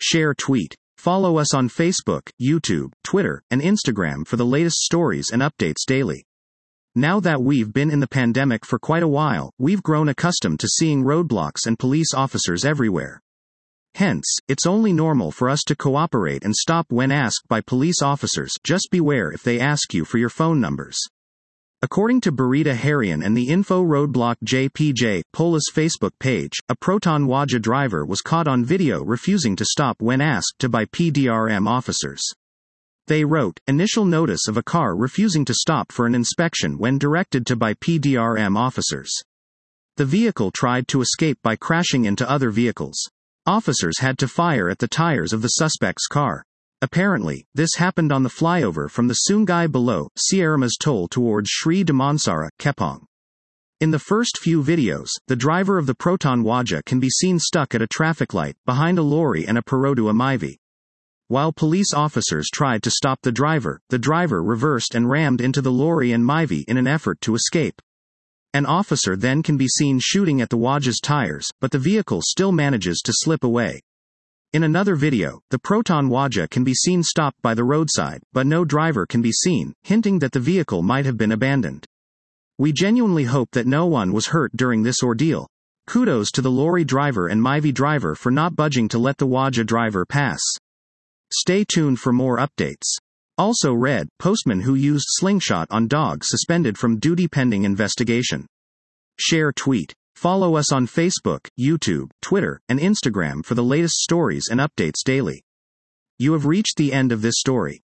Share tweet. Follow us on Facebook, YouTube, Twitter, and Instagram for the latest stories and updates daily. Now that we've been in the pandemic for quite a while, we've grown accustomed to seeing roadblocks and police officers everywhere. Hence, it's only normal for us to cooperate and stop when asked by police officers. Just beware if they ask you for your phone numbers. According to Burita Harian and the Info Roadblock JPJ Polis Facebook page, a Proton Waja driver was caught on video refusing to stop when asked to by PDRM officers. They wrote, initial notice of a car refusing to stop for an inspection when directed to by PDRM officers. The vehicle tried to escape by crashing into other vehicles. Officers had to fire at the tires of the suspect's car. Apparently, this happened on the flyover from the Sungai Below, Sierramas toll towards Sri Damansara, Kepong. In the first few videos, the driver of the Proton Waja can be seen stuck at a traffic light, behind a lorry and a Perodua Myvi. While police officers tried to stop the driver reversed and rammed into the lorry and Myvi in an effort to escape. An officer then can be seen shooting at the Waja's tires, but the vehicle still manages to slip away. In another video, the Proton Waja can be seen stopped by the roadside, but no driver can be seen, hinting that the vehicle might have been abandoned. We genuinely hope that no one was hurt during this ordeal. Kudos to the lorry driver and Myvi driver for not budging to let the Waja driver pass. Stay tuned for more updates. Also read, postman who used slingshot on dog suspended from duty pending investigation. Share tweet. Follow us on Facebook, YouTube, Twitter, and Instagram for the latest stories and updates daily. You have reached the end of this story.